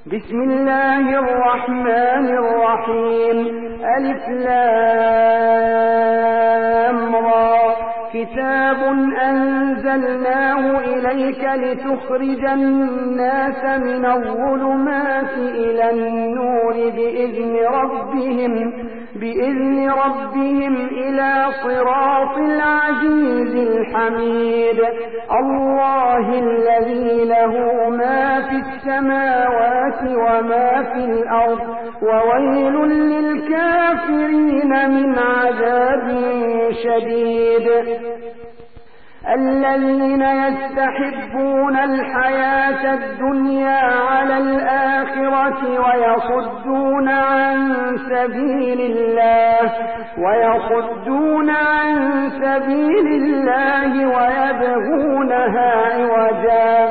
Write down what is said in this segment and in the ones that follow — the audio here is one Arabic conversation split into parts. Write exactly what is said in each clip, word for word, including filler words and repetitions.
بسم الله الرحمن الرحيم. ألف لام را. كتاب أنزلناه إليك لتخرج الناس من الظلمات إلى النور بإذن ربهم بإذن ربهم إلى صراط العزيز الحميد. الله الذي له ما في السماوات وما في الأرض وويل للكافرين من عذاب شديد. الذين يستحبون الحياة الدنيا على الآخرة ويصدون عن سبيل الله ويصدون عن سبيل الله ويبغونها عوجا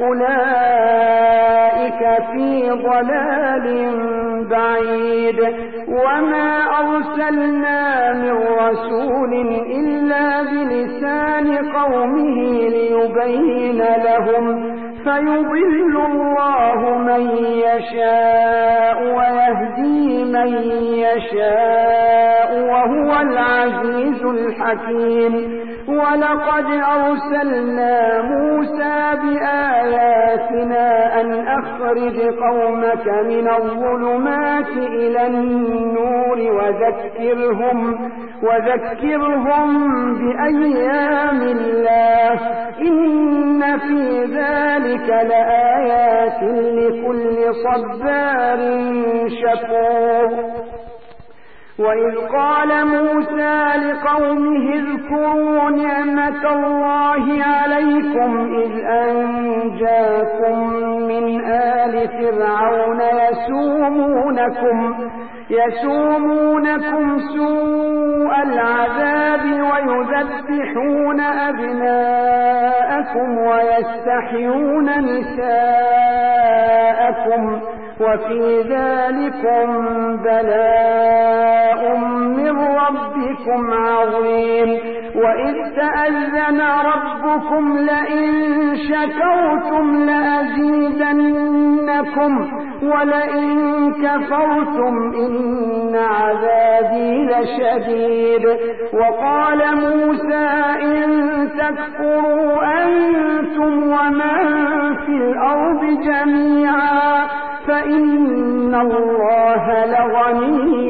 أولئك في ضلال بعيد. وما أرسلنا من رسول إلا بلسان قومه ليبين لهم فيضل الله من يشاء ويهدي من يشاء وهو العزيز الحكيم. ولقد أرسلنا موسى بآياتنا أن أخرج قومك من الظلمات إلى النور وذكرهم وذكرهم بأيام الله إن في ذلك لآيات لكل صبار شكور. وإذ قال موسى لقومه اذكروا نعمة الله عليكم إذ أنجاكم من آل فرعون يسومونكم يسومونكم سوء العذاب ويذبحون أبناءكم ويستحيون نساءكم وفي ذلكم بلاء من ربكم عظيم. وإذ تأذن ربكم لئن شكرتم لأزيدنكم ولئن كفرتم إن عذابي لشديد. وقال موسى إن تكفروا أنتم ومن في الأرض جميعا فإن الله لغني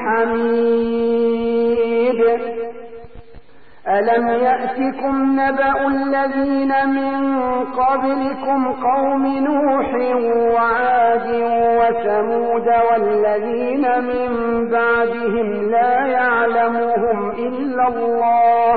حميد. ألم يأتكم نبأ الذين من قبلكم قوم نوح وعاد وثمود والذين من بعدهم لا يعلمهم إلا الله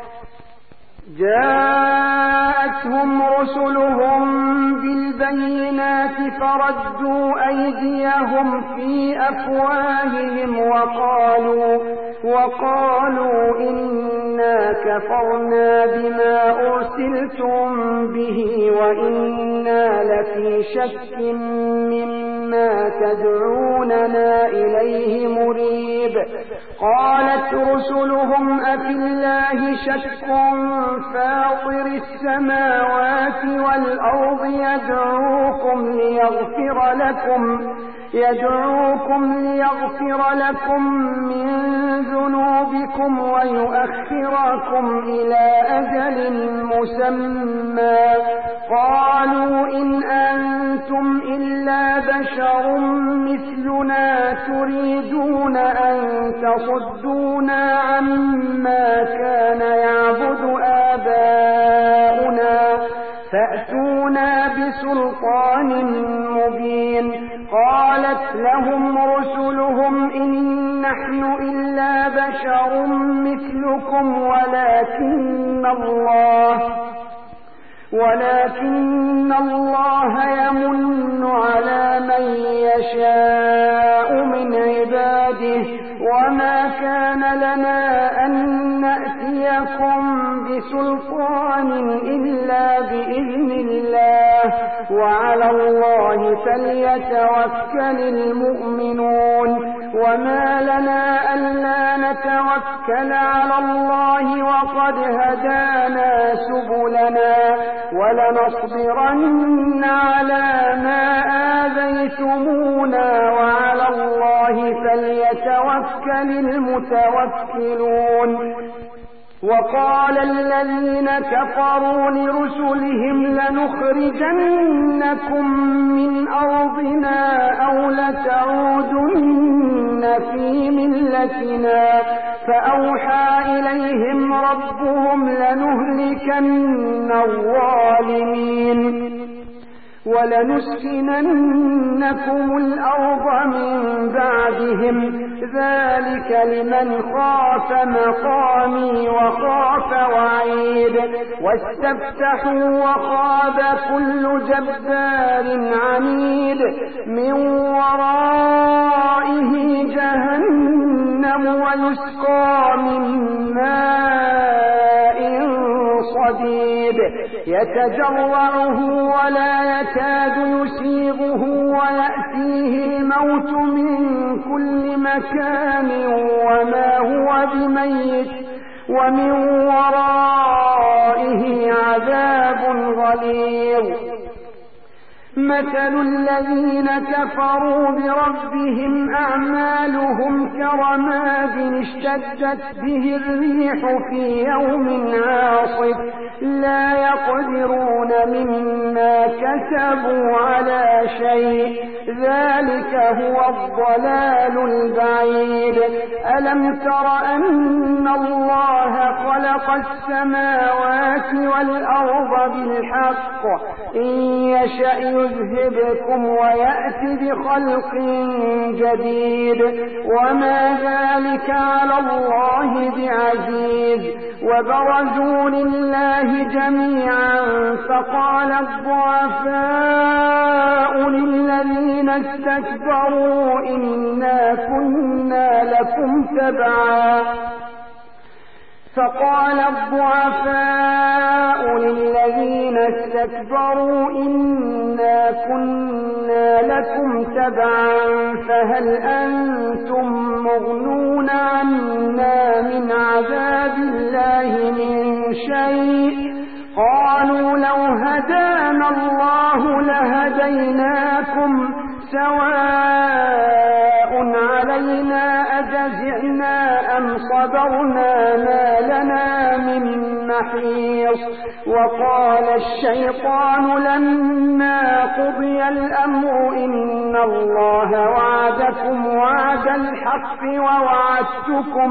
جاءتهم رسلهم بالبينات فردوا أيديهم في أفواههم وقالوا وقالوا إنا كفرنا بما أرسلتم به وإنا لفي شك مما تدعوننا إليه مريب. قالت رسلهم أفي الله شك فاطر السماوات والأرض يدعوكم ليغفر لكم يدعوكم ليغفر لكم من ذنوبكم ويؤخركم إلى أجل مسمى. قالوا إن أنتم إلا بشر مثلنا تريدون أن تصدونا عما كان يعبد آباؤنا فأتونا بسلطان مبين. قالت لهم رسلهم إن نحن إلا بشر مثلكم ولكن الله ولكن الله يمن على من يشاء من عباده وما كان لنا أن نأتيكم بسلطان إلا بإذن الله وعلى الله فليتوكل المؤمنون. وما لنا ألا نتوكل على الله وقد هدانا سبلنا ولنصبرن على ما آذيتنا كذبتمونا وعلى الله فليتوكل المتوكلون. وقال الذين كفروا لرسلهم لنخرجنكم من أرضنا أو لتعودن في ملتنا فأوحى إليهم ربهم لنهلكن الظالمين ولنسكننكم الأرض من بعدهم ذلك لمن خاف مقامي وخاف وعيد. واستفتحوا وخاب كل جبار عنيد من ورائه جهنم ويسقى من ماء صديد يتجرعه ولا يكاد يسيغه ويأتيه الموت من كل مكان وما هو بميت ومن ورائه عذاب غليظ. مثل الذين كفروا بربهم أعمالهم كرماد اشتدت به الريح في يوم عاصف لا يقدرون مما كسبوا على شيء ذلك هو الضلال البعيد. ألم تر أن الله خلق السماوات والأرض بالحق إن يشأ يذهبكم ويأتي بخلق جديد وما ذلك على الله بعزيز. وبرزوا لله جميعا فقال الضعفاء للذين استكبروا إنا كنا لكم تبعا فقال الضعفاء للذين استكبروا إنا كنا لكم تبعا فهل أنتم مغنون عنا من عذاب الله من شيء قالوا لو هدانا الله لهديناكم سواء علينا أجزعنا أم صبرنا ما لنا من محيص. وقال الشيطان لما قضي الأمر إن الله وعدكم وعد الحق ووعدتكم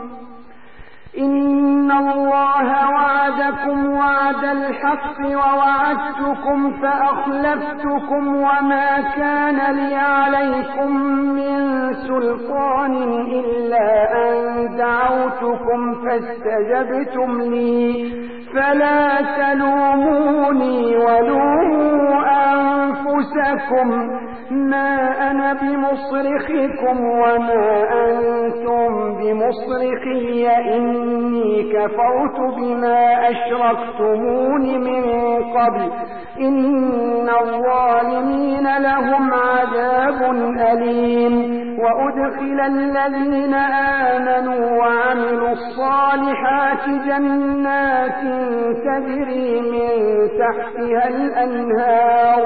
إن الله وعدكم وعد الحق ووعدتكم فأخلفتكم وما كان لي عليكم من سلطان إلا أن دعوتكم فاستجبتم لي فلا تلوموني ولوموا أنفسكم ما أنا بمصرخكم وما أنتم بمصرخي إني كفرت بما أشركتمون من قبل إن الظالمين لهم عذاب أليم. وأدخل الذين آمنوا وعملوا الصالحات جنات تجري من تحتها الأنهار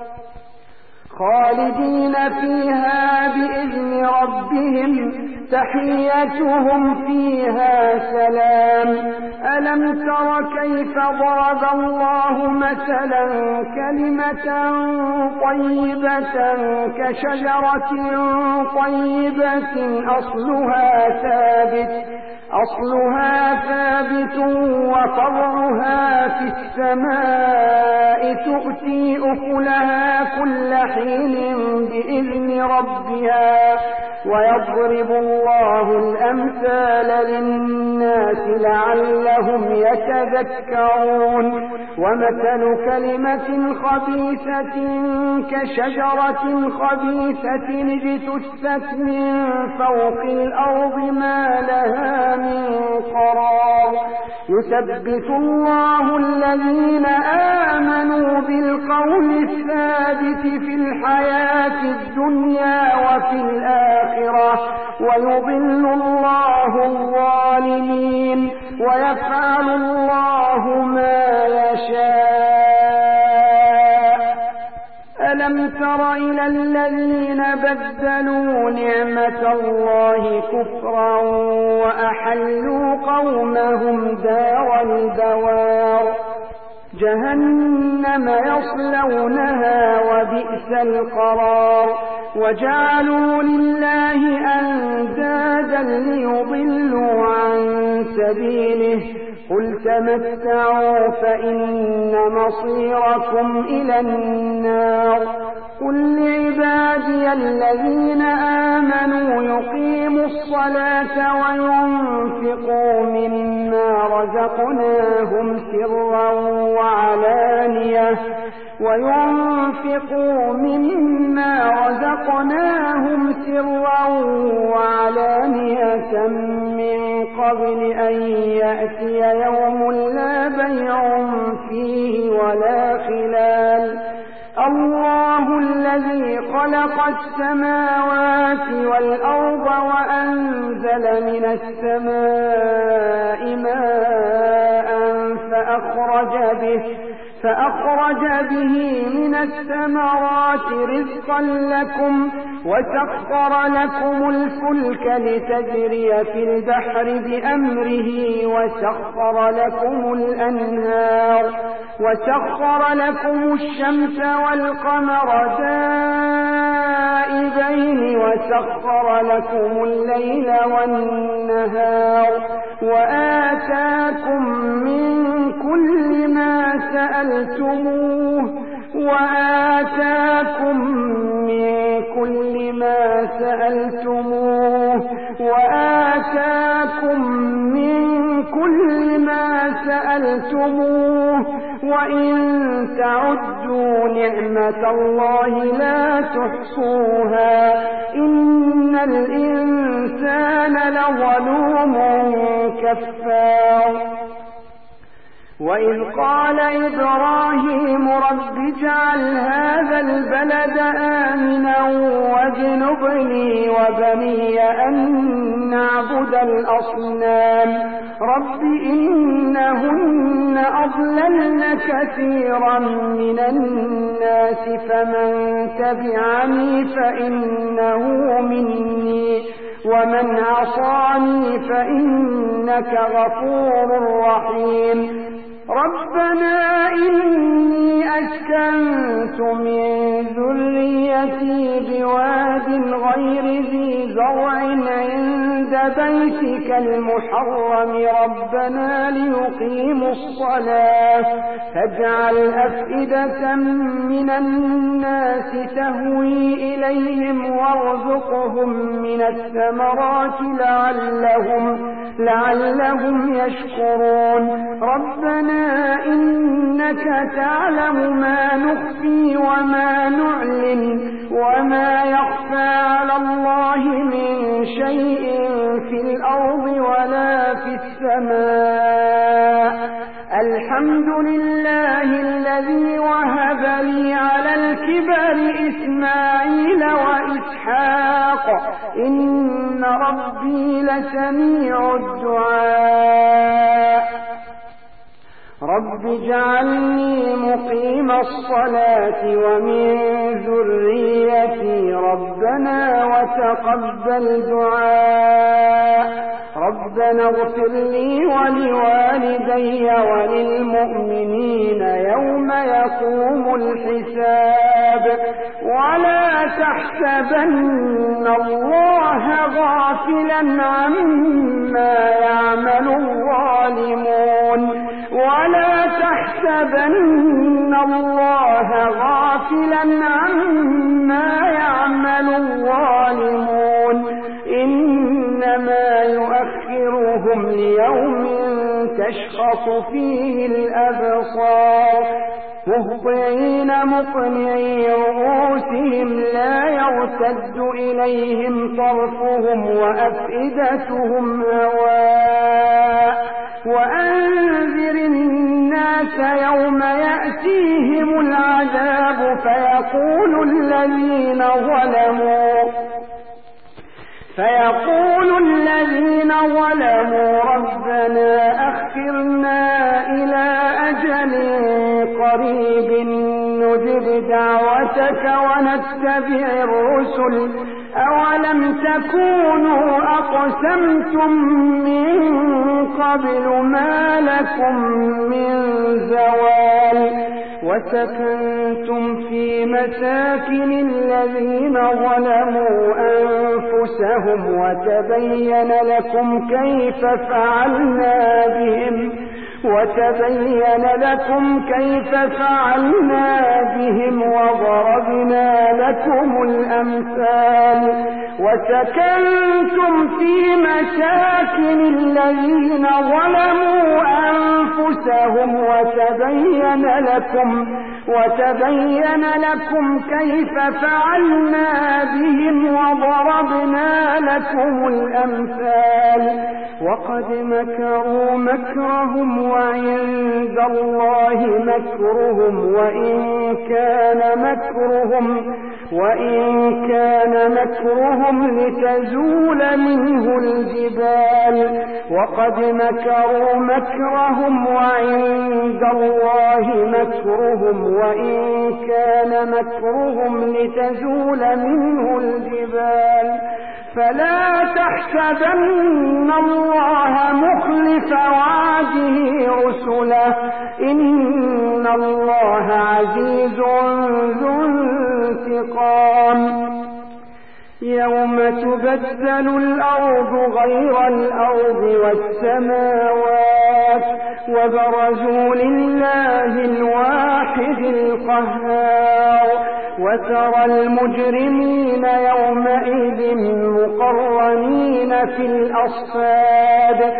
خالدين فيها بإذن ربهم تحيتهم فيها سلام. ألم تر كيف ضرب الله مثلا كلمة طيبة كشجرة طيبة أصلها ثابت أصلها ثابت وفرعها في السماء تؤتي أكلها كل حين بإذن ربها ويضرب الله الأمثال للناس لعلهم يتذكرون. ومثل كلمة خبيثة كشجرة خبيثة اجتثت من فوق الأرض ما لها من قرار يثبت الله الذين آمنوا بالقول الثابت في الحياة الدنيا وفي الآخرة ويضل الله الظالمين ويفعل الله ما يشاء. ألم تر إلى الذين بدلوا نعمة الله كفرا وأحلوا قومهم دار البوار جهنم يصلونها وبئس القرار وجعلوا لله أندادا ليضلوا عن سبيله قل تمتعوا فإن مصيركم إلى النار قل لعبادي الذين آمنوا يقيموا الصلاة وينفقوا مما رزقناهم سرا وعلانية وينفقوا مما رزقناهم سرا وعلانية من قبل أن يأتي يوم لا بيع فيه ولا خلال الله الذي خلق السماوات والأرض وأنزل من السماء ماء فأخرج به فأخرج به من الثمرات رزقا لكم وسخر لكم الفلك لتجري في البحر بأمره وسخر لكم الأنهار وسخر لكم الشمس والقمر دائبين وسخر لكم الليل والنهار وآتاكم من كل ما سألتموه وآتاكم من كل ما سألتموه وآتاكم من كل ما سألتموه وإن تعدوا نعمة الله لا تحصوها إن الإنسان لظلوم كفار وإذ قال إبراهيم رب اجعل هذا البلد آمنا واجنبني وبني أن نعبد الأصنام رب إنهن أضللن كثيرا من الناس فمن تبعني فإنه مني ومن عصاني فإنك غفور رحيم ربنا إني أسكنت من ذريتي بواد غير ذي زرع عند بيتك المحرم ربنا ليقيموا الصلاة فاجعل أفئدة من الناس تهوي إليهم وارزقهم من الثمرات لعلهم, لعلهم يشكرون ربنا إنك تعلم ما نخفي وما نعلن وما يخفى على الله من شيء في الأرض ولا في السماء الحمد لله الذي وهب لي على الكبر إسماعيل وإسحاق إن ربي لسميع الدعاء رب اجعلني مقيم الصلاة ومن ذريتي ربنا وتقبل دعاء ربنا اغفر لي ولوالدي وللمؤمنين يوم يقوم الحساب ولا تحسبن الله غافلا عما يعمل الظالمون ولا تحسبن الله غافلا عما يعمل الظالمون إنما يؤخرهم ليوم تشخص فيه الأبصار مهطعين مقنعي رؤوسهم لا يرتد إليهم طرفهم وأفئدتهم هواء وأنذر الناس يوم يأتيهم العذاب فيقول الذين ظلموا فيقول الذين ظلموا ربنا أخرنا إلى أجل قريب نجب دعوتك ونتبع الرسل أولم تكونوا أقسمتم من قبل ما لكم من زوال وسكنتم في مساكن الذين ظلموا أنفسهم وتبين لكم كيف فعلنا بهم وتبين لكم كيف فعلنا بهم وضربنا لكم الأمثال وسكنتم في مساكن الذين ظلموا أنفسهم وتبين لكم وتبين لكم كيف فعلنا بهم وضربنا لكم الأمثال وقد مكروا مكرهم وعند الله مكرهم وإن كان مكرهم وإن كان مكرهم لتزول منه الجبال وقد مكروا مكرهم وعند الله مكرهم وإن كان مكرهم لتزول منه الجبال فلا تحسبن الله مخلف وعده رسله إن الله عزيز ذو انتقام يوم تبدل الأرض غير الأرض والسماوات وبرزوا لله الواحد القهار وترى المجرمين يومئذ مقرنين في الأصفاد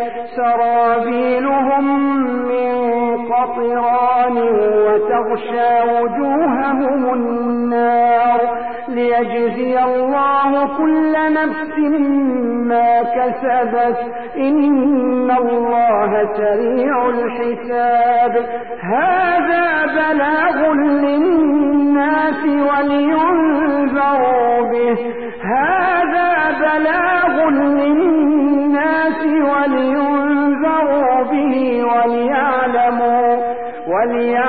سرابيلهم من قطران وتغشى وجوههم النار ليجزي الله كل نفس ما كسبت إن الله سريع الحساب هذا بلاغ للناس ولينذروا به هذا بلاغ للناس ولينذروا به وليعلموا وليعلموا